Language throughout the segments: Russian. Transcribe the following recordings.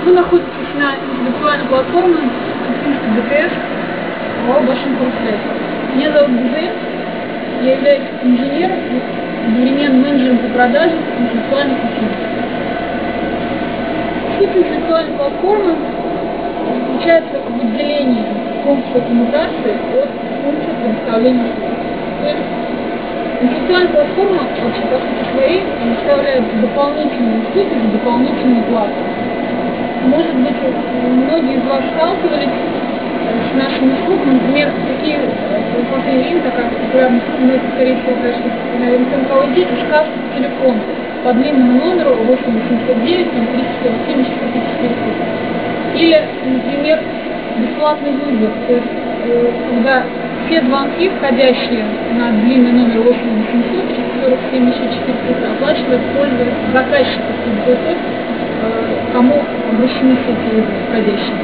Вы находитесь на интеллектуальной платформе Уфимский ДТС ОАО «Башинкомсвязь». Меня зовут Гузель, я являюсь инженером и одновременно менеджером по продажам интеллектуальных услуг. Суть интеллектуальной платформы заключается в отделении функции коммутации от функции предоставления услуг. То есть интеллектуальная платформа вообще по сути своей предоставляет дополнительные услуги за дополнительную плату. Может быть, многие из вас сталкивались с нашими услугами, например, такие в последнее время такая популярная услуга, но это, скорее всего, конечно, наверное, тем, кого есть, это сказ телефон по длинному номеру 8809 347 404. Или, например, бесплатный вызов, то есть когда все звонки, входящие на длинный номер 8800 347 еще 4 цифры, оплачивает пользователь, заказчик, то есть тот, кому обращены все эти вызовы входящие.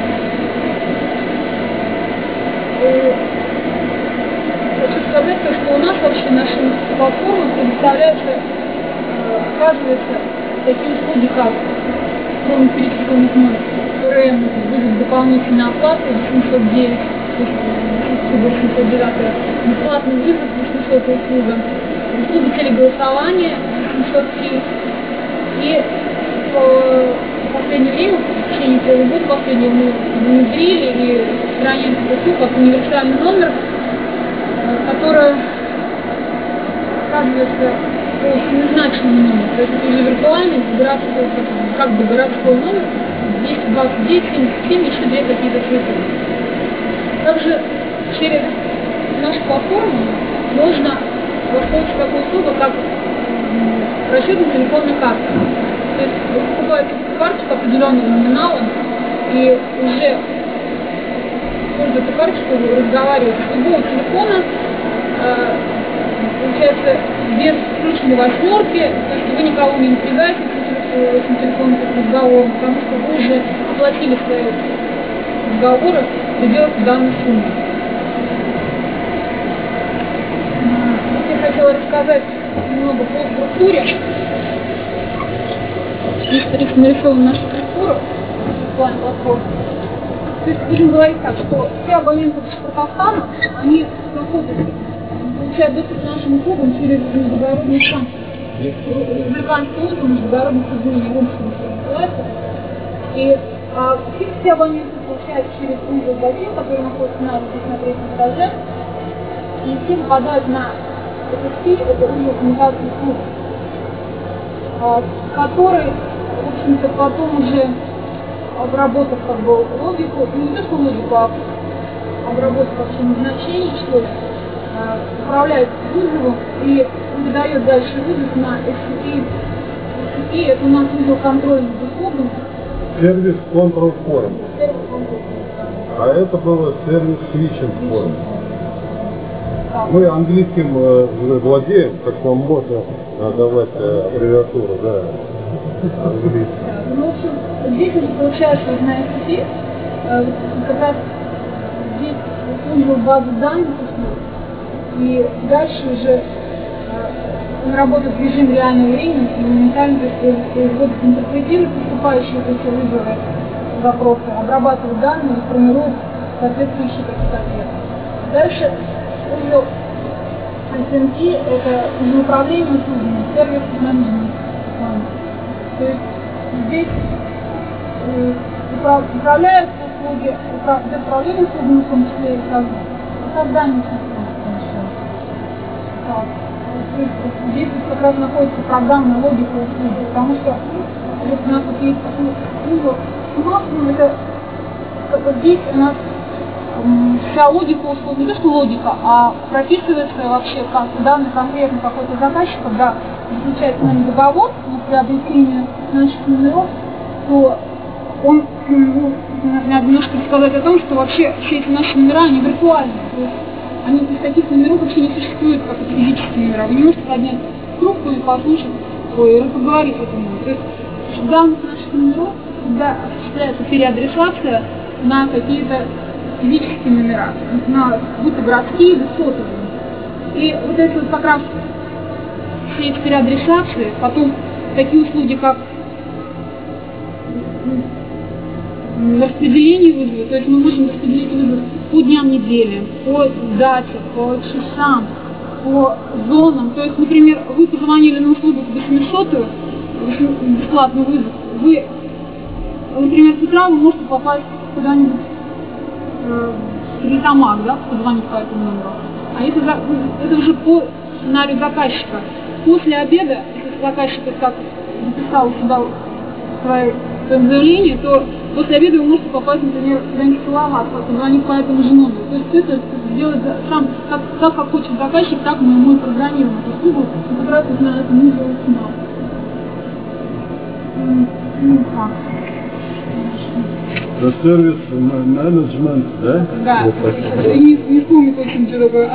Хочу сказать, что у нас вообще наша платформа предоставляется, оказывается, такие услуги, как кроме перечисленных номеров, РМ, вызов дополнительной оплаты 809, то есть 809, бесплатный вызов 800 услуга, услуги телеголосования 803 и в последнее время, в течение полугода последнего, мы внедрили и распространяем эту услугу как универсальный номер, который оказывается по семизначному номеру, то есть это уже виртуальный городской, как бы городской номер 229 77, еще две какие-то цифры. Также через нашу платформу можно воспользоваться такой услугой, как расчетно-телефонная карта. То есть вы покупаете карточку определенного номинала и уже используя эту карточку, разговариваете с любого телефона, получается, без включенной восьмерки, то есть вы никого не напрягаете этим телефонным разговором, потому что вы уже оплатили свои разговоры в пределах данной суммы. Вот я хотела рассказать немного по структуре. Здесь нарисована наша структура, интеллектуальная платформа. То есть будем говорить так, что все абоненты Башкортостана, они получают доступ к нашим услугам через междугородный транспорт. Республиканский узел, междугородный соединение, омский называется. И все абоненты получают через узел «Бассейн», который находится здесь на третьем этаже. И все попадают на FSP, это узел коммутации услуг, который, в общем-то, потом уже обработав как бы логику, не то что логику, а обработав вообще назначение, что управляет вызовом и передает дальше вызов на SCP. SCP это у нас узел контроля над услугами. Сервис Control Forum. Сервис Control Forum. А это было сервис Switching Forum. Мы английским владеем, как нам можно давать аббревиатуру, да, английский. Ну, в общем, здесь уже получается вот на SCP, как раз здесь узел базы данных услуг, и дальше уже он работает в режиме реального времени, моментально, то есть производит, интерпретирует поступающие эти вызовы, запросы, обрабатывает данные и формирует соответствующие какие-то ответы. Дальше узел SMT – это узел управления услугами, сервис менеджмент. То есть здесь управляются услуги, идет управление услугами, в том числе и создание услуг, в том числе. То есть здесь как раз находится программная логика услуги, потому что вот у нас вот есть узел максимум, это как бы здесь у нас вся логика услуги, не то что логика, а прописывается вообще как данный конкретно какой-то заказчик, когда заключает с нами договор на приобретение наших номеров, то он, надо немножко рассказать о том, что вообще все эти наши номера, они виртуальные, то есть они из таких номеров вообще не существует, как это физические номера. Вы не можете поднять трубку и послушать, поговорить с этим номером. То есть с данных наших номеров всегда осуществляется переадресация на какие-то физические номера, на будь то городские или сотовые. И вот эти вот как раз все эти переадресации, потом такие услуги, как распределение вызова, то есть мы можем распределить вызов по дням недели, по дате, по часам, по зонам. То есть, например, вы позвонили на услугу 800-ю, бесплатный вызов, вы, например, с утра вы можете попасть куда-нибудь в Стерлитамак, да, позвонить по этому номеру. А если это уже по сценарию заказчика. После обеда, если заказчик так записал у себя в своем заявлении, то после обеда вы можете попасть, например, куда-нибудь в Салават, позвонить по этому же номеру. То есть все это сделать сам, так как хочет заказчик, так мы программируем эту услугу, и потратить на это нужно очень мало. Так. Это сервис менеджмент, да? Да, Вот сейчас не вспомню точно, что такое.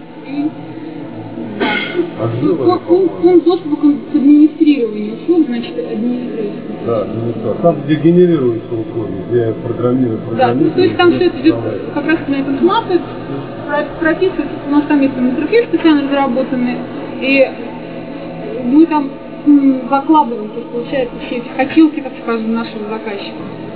Пункт доступа к администрированию услуг, значит, администрирование. Да, администрация. Там, где генерируются услуги, где программируют. Да, то есть там все это идет как раз на эту информацию, прописывается, у нас там есть интерфейс специально разработанный, и мы там закладываем, то есть получается все эти хотелки, так скажем, нашего заказчика.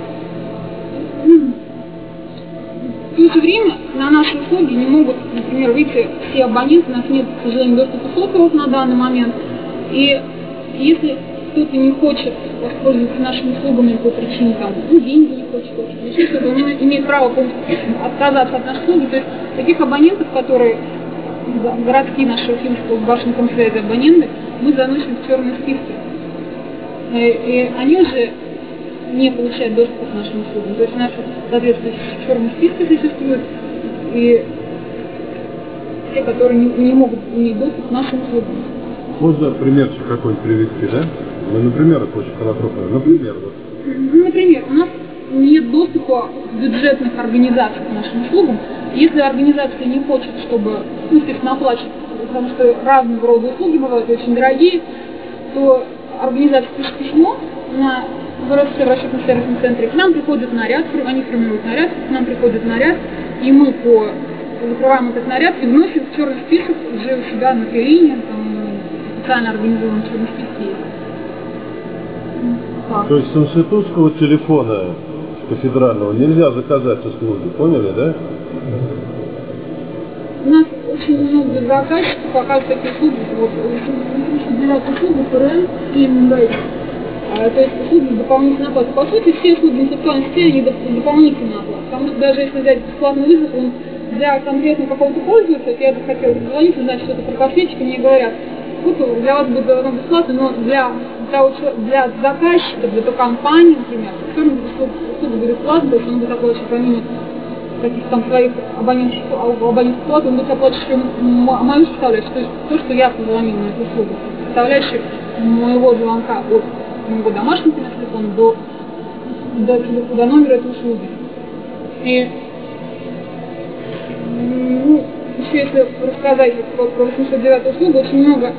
В то же время на наши услуги не могут, например, выйти все абоненты, у нас нет, к сожалению, доступа сотовых на данный момент. И если кто-то не хочет воспользоваться нашими услугами по причине, там, деньги не хочет, еще что-то, он имеет право полностью отказаться от нашей услуги. То есть таких абонентов, которые городские наши Уфимские башни связи абоненты, мы заносим в черные списки. И они уже не получают доступ к нашим услугам. То есть у нас соответствующие черные списки существуют, и те, которые не могут иметь доступ к нашим услугам. Можно примерчик какой-нибудь привести, да? Ну, например, это очень хорошо. Например, вот. Например, у нас нет доступа бюджетных организаций к нашим услугам. Если организация не хочет, чтобы, естественно, оплачивать, потому что разного рода услуги бывают очень дорогие, то организация пишет письмо на в расчетно-сервисном центре, к нам приходит наряд, они формируют наряд, к нам приходит наряд, и мы закрываем этот наряд и вносим в черный список уже у себя на клинике, там специально организованный черный список есть. Так. То есть с институтского телефона кафедрального нельзя заказать услуги, поняли, да? У нас очень много заказчиков оказывают такие услуги, вот, 809 услуги ПРМ с премиум рейтом. То есть услуги с дополнительной оплатой. По сути, все услуги интеллектуальной сети, они дополнительная оплата. Потому что даже если взять бесплатный вызов, он для конкретно какого-то пользователя, вот я захотела позвонить, узнать что-то про косметику, мне говорят, вот для вас будет давно бесплатно, но для заказчика, для той компании, например, все равно услуга будет платная, то есть он будет оплачивать помимо каких-то там своих абонентских плат, он будет оплачивать еще мою составляющую, то есть то, что я позвонила на эту услугу, составляющую моего звонка от моего домашнего телефона до номера этой услуги. И еще если рассказать про 809 услугу, очень много.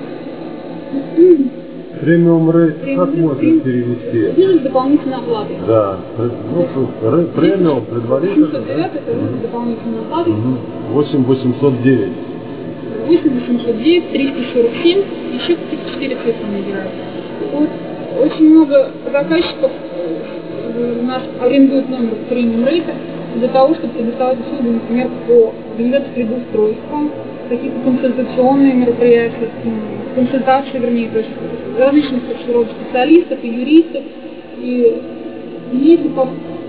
Премиум рейт как можно перевести? Вызов с дополнительной оплатой. Да. Премиум предварительно. 809 это вызов с дополнительной оплатой. 8809. 8809, 347, еще какие-то 4 цифры набирают. Вот. Очень много заказчиков у нас арендуют номер премиум рейта для того, чтобы предоставить услуги, например, по организации трудоустройства, какие-то консультационные мероприятия, консультации, вернее, то есть различных рода специалистов и юристов, и медиков.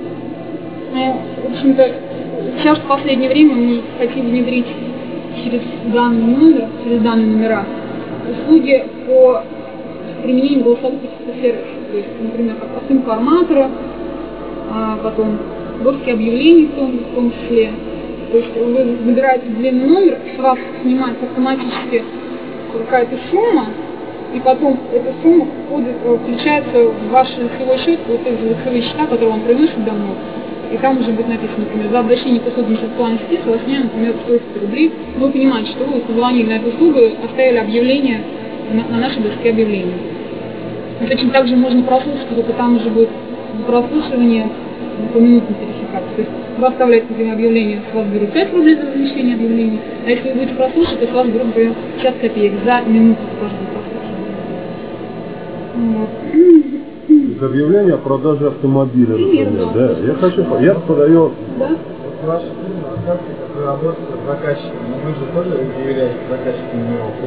В общем-то, сейчас в последнее время мы хотим внедрить через данный номер, через данные номера услуги по применению голосовых каких-то сервисов, то есть, например, как автоинформатора, потом доски объявлений в том числе. То есть вы выбираете длинный номер, с вас снимается автоматически какая-то сумма, и потом эта сумма включается в ваш лицевой счет, вот эти лицевые счета, которые вам приносят домой. И там уже будет написано, например, за обращение к услуге интеллектуальной сети с вас сняли, например, 100 рублей. Но вы понимаете, что вы позвонили на эту услугу, оставили объявление на нашей доске объявлений. И точно так же можно прослушать, только там уже будет прослушивание по минутной тарификации. То есть вы оставляете, например, объявление, с вас берут 5 рублей за размещение объявления, а если вы будете прослушать, то с вас берут, например, 50 копеек за минуту каждого прослушивания. Вот. к объявлению о продаже автомобиля, Примерно, например, да. да? Я продаю. Да? Ваша фирма, оказывается, как вы работаете с заказчиками, но вы же тоже являетесь заказчиком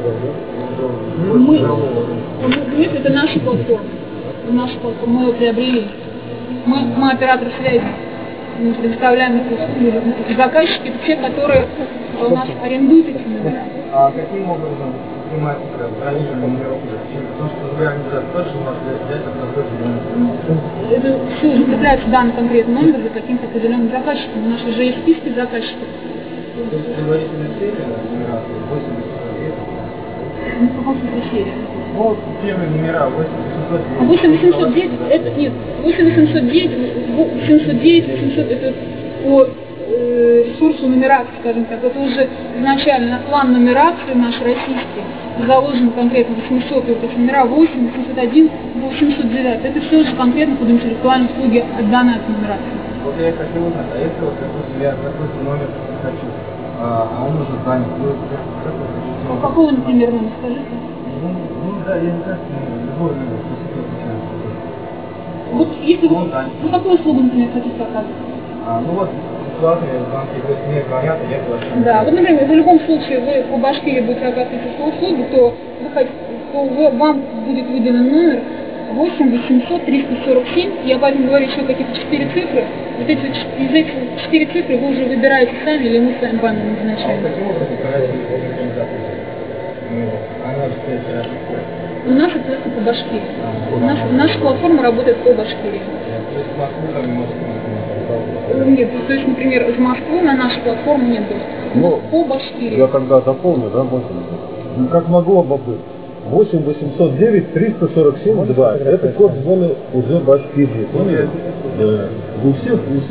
Нет, это наша платформа. Мы ее приобрели. Мы оператор связи. Мы предоставляем эти услуги. Заказчики — это те, которые у нас арендуют эти номера. А каким образом тематика бронирования номеров? Потому что вы организация тоже можете взять однозначно. Это все закрепляется данный конкретный номер за каким-то определенным заказчиком. У нас уже есть списки заказчиков. То есть предварительная серия номера 800. Ну, в каком смысле серия? Ну, первые номера 8809. 8809, это нет, 8809, 800 это по ресурсу нумерации, скажем так, это уже изначально план нумерации наш российский, заложен конкретно 800, и вот эти номера 8, 801, 809, это все уже конкретно под интеллектуальные услуги данной нумерации. Вот я хотел узнать, а если вот, допустим, я какой-то номер хочу, а он уже занят, то как вы хотите? Какого, например, номер, скажите? Ну да, я не знаю, любой номер, Вот если вы, он занят. вы какую услугу, например, хотите оказывать? Ну вот ситуация, звонки, то есть мне звонят, а я плачу. Да, вот, например, в любом случае вы по Башкирии будете оказывать эти услуги, то вам будет выделен номер 8 800 347. Я возьму говорить еще какие-то 4 цифры. Вот эти, из этих 4 цифры вы уже выбираете сами, или мы с вами вами назначаем. Каким образом каратель организации? Она же стоит рядом. У нас это только по Башкирии. Наша платформа работает по Башкирии. То есть в Москву там не можете Нет, то есть, например, из Москвы на нашу платформу нет доступа. Ну, По Башкирии. Я тогда дополню, да, можно? Ну, как могло бы быть? 8 809 347 2. Это код звона уже Башкирии. Поняли? Да. У всех